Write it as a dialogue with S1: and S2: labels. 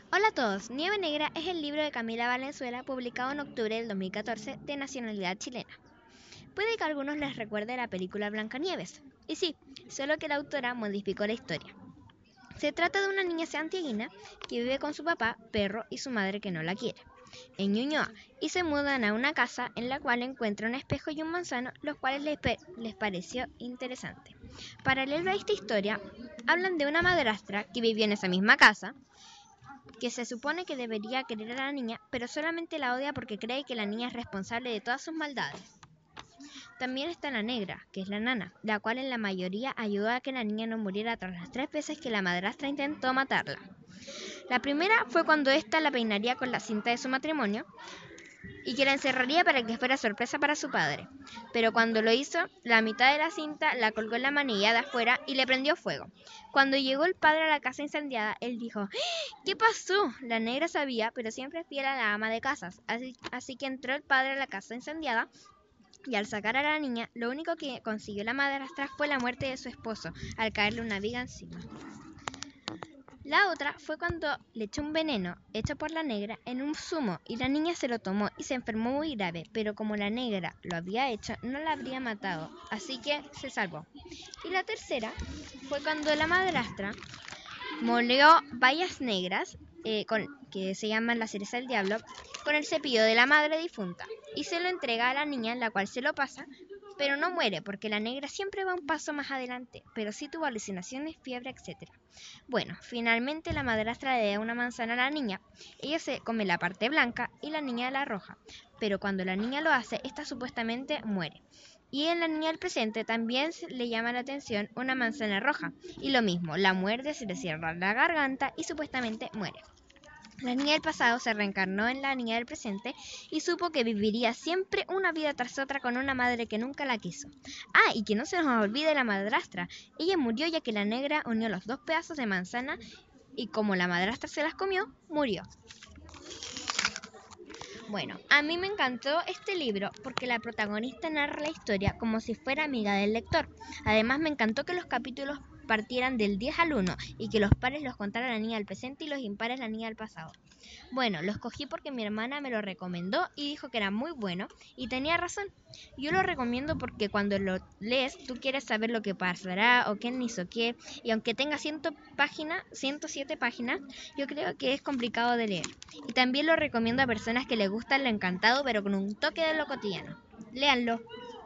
S1: Hola a todos, Nieve Negra es el libro de Camila Valenzuela publicado en octubre del 2014 de nacionalidad chilena. Puede que a algunos les recuerde la película Blancanieves, y sí, solo que la autora modificó la historia. Se trata de una niña santiaguina que vive con su papá, perro y su madre que no la quiere, en Ñuñoa, y se mudan a una casa en la cual encuentra un espejo y un manzano, los cuales les pareció interesante. Paralelo a esta historia, hablan de una madrastra que vivió en esa misma casa, que se supone que debería querer a la niña, pero solamente la odia porque cree que la niña es responsable de todas sus maldades. También está la negra, que es la nana, la cual en la mayoría ayudó a que la niña no muriera tras las 3 veces que la madrastra intentó matarla. La primera fue cuando ésta la peinaría con la cinta de su matrimonio y que la encerraría para que fuera sorpresa para su padre. Pero cuando lo hizo, la mitad de la cinta la colgó en la manilla de afuera y le prendió fuego. Cuando llegó el padre a la casa incendiada, él dijo: ¿qué pasó? La negra sabía, pero siempre es fiel a la ama de casas. Así que entró el padre a la casa incendiada y al sacar a la niña, lo único que consiguió la madrastra fue la muerte de su esposo, al caerle una viga encima. La otra fue cuando le echó un veneno hecho por la negra en un zumo y la niña se lo tomó y se enfermó muy grave, pero como la negra lo había hecho, no la habría matado, así que se salvó. Y la tercera fue cuando la madrastra molió bayas negras, que se llaman la cereza del diablo, con el cepillo de la madre difunta y se lo entrega a la niña, la cual se lo pasa, pero no muere porque la negra siempre va un paso más adelante, pero sí tuvo alucinaciones, fiebre, etc. Bueno, finalmente la madrastra le da una manzana a la niña. Ella se come la parte blanca y la niña la roja, pero cuando la niña lo hace, esta supuestamente muere. Y en la niña del presente también le llama la atención una manzana roja, y lo mismo, la muerde, se le cierra la garganta y supuestamente muere. La niña del pasado se reencarnó en la niña del presente y supo que viviría siempre una vida tras otra con una madre que nunca la quiso. Ah, y que no se nos olvide la madrastra. Ella murió ya que la negra unió los 2 pedazos de manzana y como la madrastra se las comió, murió. Bueno, a mí me encantó este libro porque la protagonista narra la historia como si fuera amiga del lector. Además, me encantó que los capítulos partieran del 10 al 1 y que los pares los contara la niña del presente y los impares la niña del pasado. Bueno, lo escogí porque mi hermana me lo recomendó y dijo que era muy bueno y tenía razón. Yo lo recomiendo porque cuando lo lees tú quieres saber lo que pasará o quién hizo qué, y aunque tenga 107 páginas, yo creo que es complicado de leer. Y también lo recomiendo a personas que les gusta lo encantado pero con un toque de lo cotidiano. Léanlo.